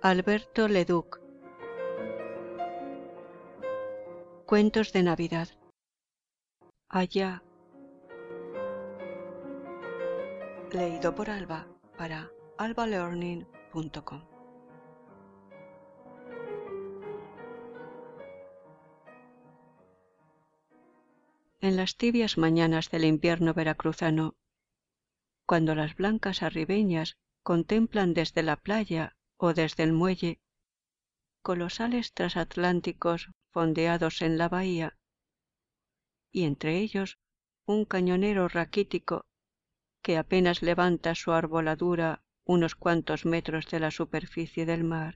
Alberto Leduc. Cuentos de Navidad. Allá. Leído por Alba para albalearning.com. En las tibias mañanas del invierno veracruzano, cuando las blancas arribeñas contemplan desde la playa o desde el muelle colosales transatlánticos fondeados en la bahía, y entre ellos un cañonero raquítico que apenas levanta su arboladura unos cuantos metros de la superficie del mar.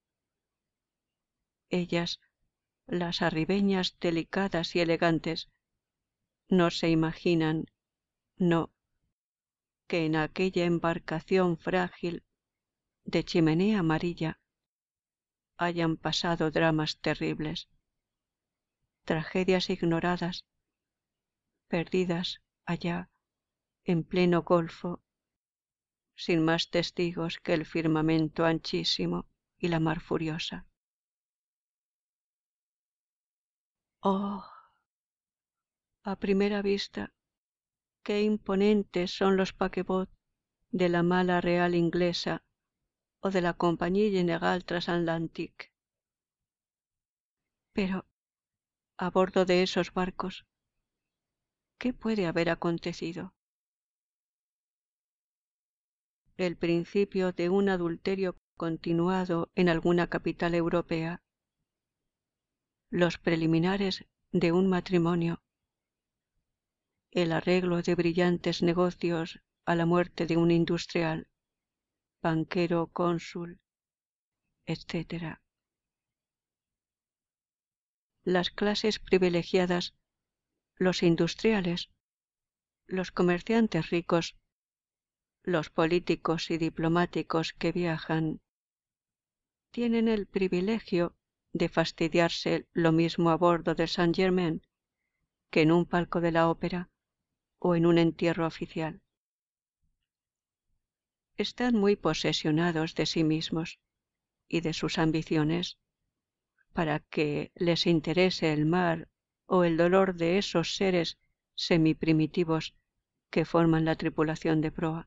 Ellas, las arribeñas delicadas y elegantes, no se imaginan, no, que en aquella embarcación frágil de chimenea amarilla hayan pasado dramas terribles, tragedias ignoradas, perdidas allá en pleno golfo, sin más testigos que el firmamento anchísimo y la mar furiosa. ¡Oh! A primera vista, qué imponentes son los paquebots de la mala real inglesa o de la Compagnie Générale Transatlantique. Pero, a bordo de esos barcos, ¿qué puede haber acontecido? El principio de un adulterio continuado en alguna capital europea, los preliminares de un matrimonio, el arreglo de brillantes negocios a la muerte de un industrial, banquero, cónsul, etc. Las clases privilegiadas, los industriales, los comerciantes ricos, los políticos y diplomáticos que viajan, tienen el privilegio de fastidiarse lo mismo a bordo de Saint-Germain que en un palco de la ópera o en un entierro oficial. Están muy posesionados de sí mismos y de sus ambiciones para que les interese el mar o el dolor de esos seres semiprimitivos que forman la tripulación de proa.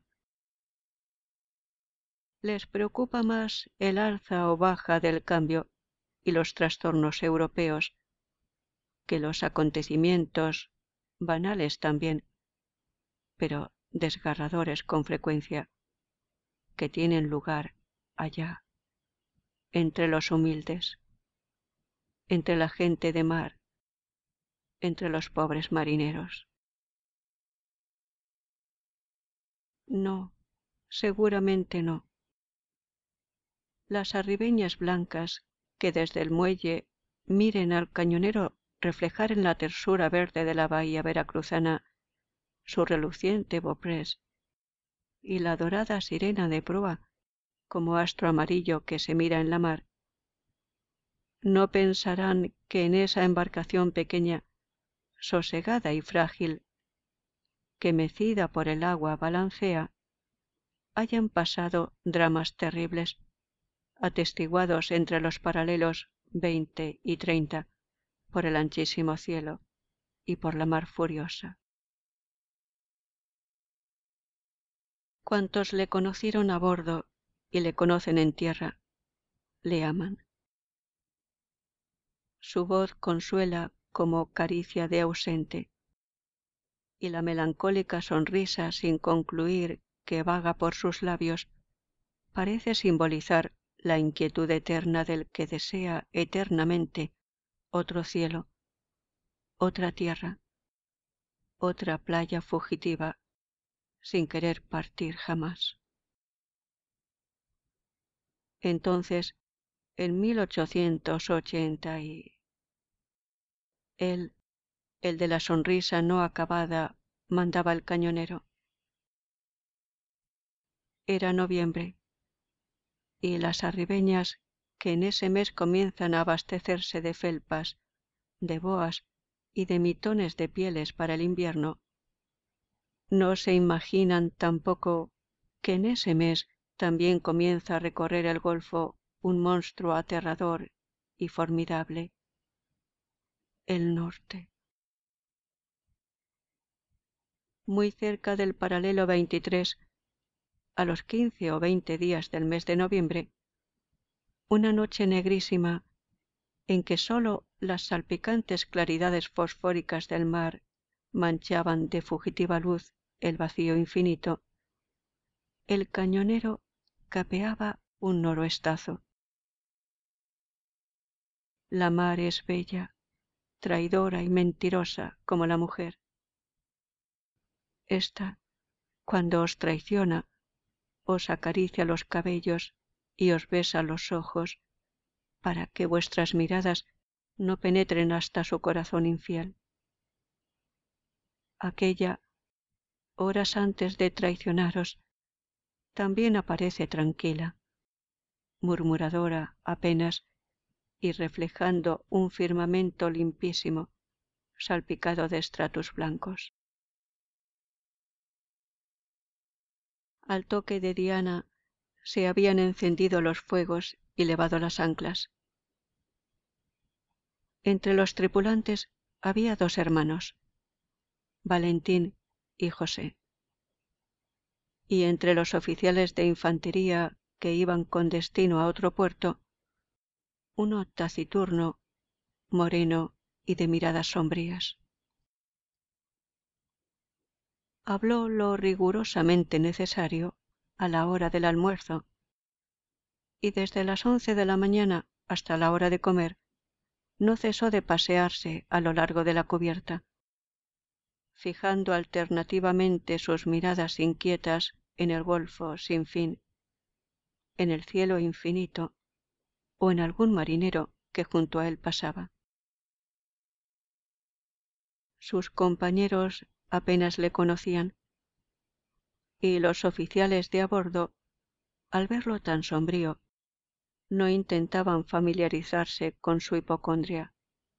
Les preocupa más el alza o baja del cambio y los trastornos europeos que los acontecimientos, banales también, pero desgarradores con frecuencia, que tienen lugar allá, entre los humildes, entre la gente de mar, entre los pobres marineros. No, seguramente no. Las arribeñas blancas que desde el muelle miren al cañonero reflejar en la tersura verde de la bahía veracruzana su reluciente beauprés y la dorada sirena de proa como astro amarillo que se mira en la mar, no pensarán que en esa embarcación pequeña, sosegada y frágil, que mecida por el agua balancea, hayan pasado dramas terribles, atestiguados entre los paralelos 20 y 30 por el anchísimo cielo y por la mar furiosa. Cuantos le conocieron a bordo y le conocen en tierra, le aman. Su voz consuela como caricia de ausente, y la melancólica sonrisa sin concluir que vaga por sus labios parece simbolizar la inquietud eterna del que desea eternamente otro cielo, otra tierra, otra playa fugitiva, sin querer partir jamás. Entonces, en 1880 él, el de la sonrisa no acabada, mandaba el cañonero. Era noviembre, y las arribeñas que en ese mes comienzan a abastecerse de felpas, de boas y de mitones de pieles para el invierno, no se imaginan tampoco que en ese mes también comienza a recorrer el golfo un monstruo aterrador y formidable, el norte. Muy cerca del paralelo 23, a los 15 o 20 días del mes de noviembre, una noche negrísima en que sólo las salpicantes claridades fosfóricas del mar manchaban de fugitiva luz el vacío infinito, el cañonero capeaba un noroestazo. La mar es bella, traidora y mentirosa como la mujer. Esta, cuando os traiciona, os acaricia los cabellos y os besa los ojos, para que vuestras miradas no penetren hasta su corazón infiel. Aquella, horas antes de traicionaros, también aparece tranquila, murmuradora apenas y reflejando un firmamento limpísimo, salpicado de estratos blancos. Al toque de Diana se habían encendido los fuegos y levado las anclas. Entre los tripulantes había 2 hermanos, Valentín y José, y entre los oficiales de infantería que iban con destino a otro puerto, uno taciturno, moreno y de miradas sombrías. Habló lo rigurosamente necesario a la hora del almuerzo, y desde las 11 de la mañana hasta la hora de comer no cesó de pasearse a lo largo de la cubierta, fijando alternativamente sus miradas inquietas en el golfo sin fin, en el cielo infinito o en algún marinero que junto a él pasaba. Sus compañeros apenas le conocían, y los oficiales de a bordo, al verlo tan sombrío, no intentaban familiarizarse con su hipocondria.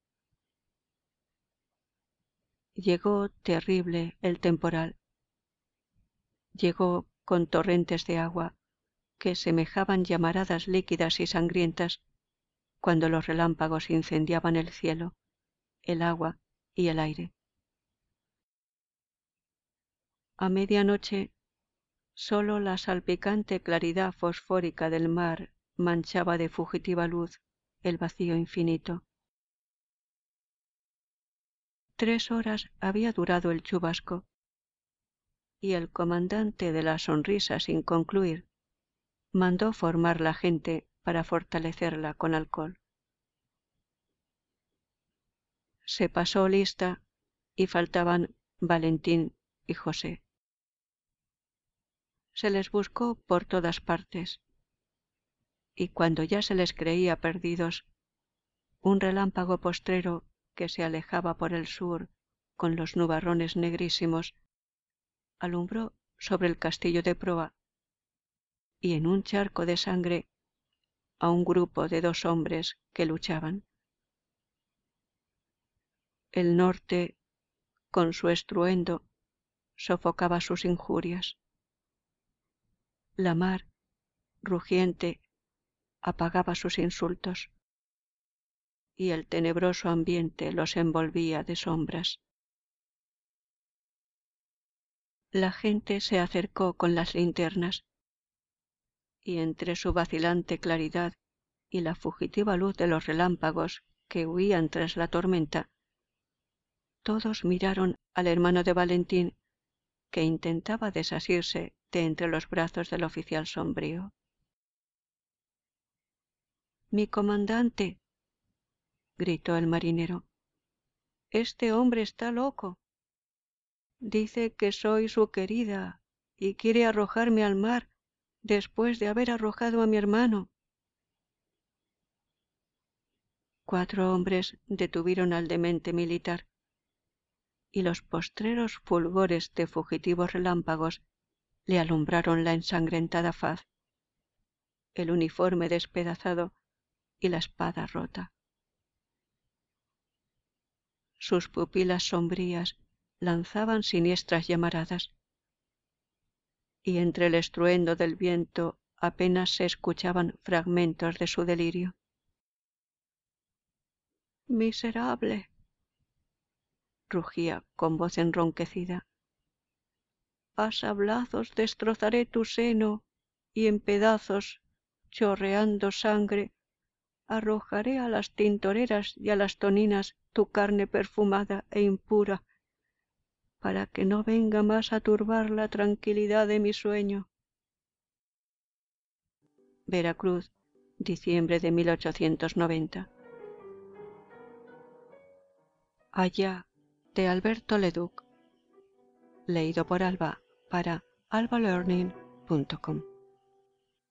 Llegó terrible el temporal. Llegó con torrentes de agua que semejaban llamaradas líquidas y sangrientas cuando los relámpagos incendiaban el cielo, el agua y el aire. A medianoche, sólo la salpicante claridad fosfórica del mar manchaba de fugitiva luz el vacío infinito. 3 horas había durado el chubasco, y el comandante de la sonrisa sin concluir mandó formar la gente para fortalecerla con alcohol. Se pasó lista y faltaban Valentín y José. Se les buscó por todas partes, y cuando ya se les creía perdidos, un relámpago postrero que se alejaba por el sur con los nubarrones negrísimos alumbró sobre el castillo de proa, y en un charco de sangre a un grupo de 2 hombres que luchaban. El norte, con su estruendo, sofocaba sus injurias. La mar, rugiente, apagaba sus insultos, y el tenebroso ambiente los envolvía de sombras. La gente se acercó con las linternas, y entre su vacilante claridad y la fugitiva luz de los relámpagos que huían tras la tormenta, todos miraron al hermano de Valentín, que intentaba desasirse de entre los brazos del oficial sombrío. «¡Mi comandante!», gritó el marinero. «Este hombre está loco. Dice que soy su querida y quiere arrojarme al mar después de haber arrojado a mi hermano». 4 hombres detuvieron al demente militar, y los postreros fulgores de fugitivos relámpagos le alumbraron la ensangrentada faz, el uniforme despedazado y la espada rota. Sus pupilas sombrías lanzaban siniestras llamaradas, y entre el estruendo del viento apenas se escuchaban fragmentos de su delirio. «Miserable», rugía con voz enronquecida, «a sablazos destrozaré tu seno y en pedazos, chorreando sangre, arrojaré a las tintoreras y a las toninas tu carne perfumada e impura, para que no venga más a turbar la tranquilidad de mi sueño». Veracruz, diciembre de 1890. Allá, de Alberto Leduc. Leído por Alba para albalearning.com.